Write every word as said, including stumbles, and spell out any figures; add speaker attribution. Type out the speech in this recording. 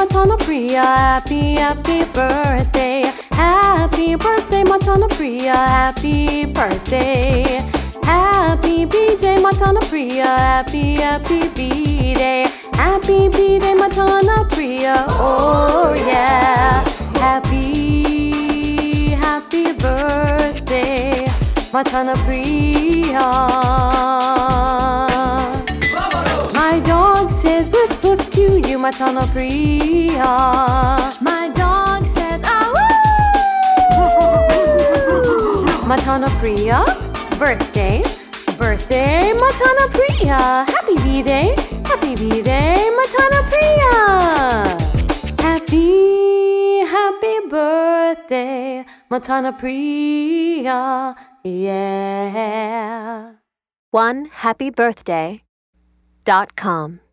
Speaker 1: Matana Priya. Happy, happy birthday. Happy birthday, Matana Priya. Happy birthday. Happy B-Day, Matana Priya. Happy, happy B-Day. Happy B-Day, Matana Priya. Oh yeah. Happy, happy birthday, Matana Priya. My dog says woof woof to you, Matana Priya. My dog says ah woo. Matana Priya, birthday, birthday, Matana Priya. Happy B-Day, happy B-Day, Matana Priya. Happy, happy birthday, Matana Priya. Yeah.
Speaker 2: one happy birthday dot com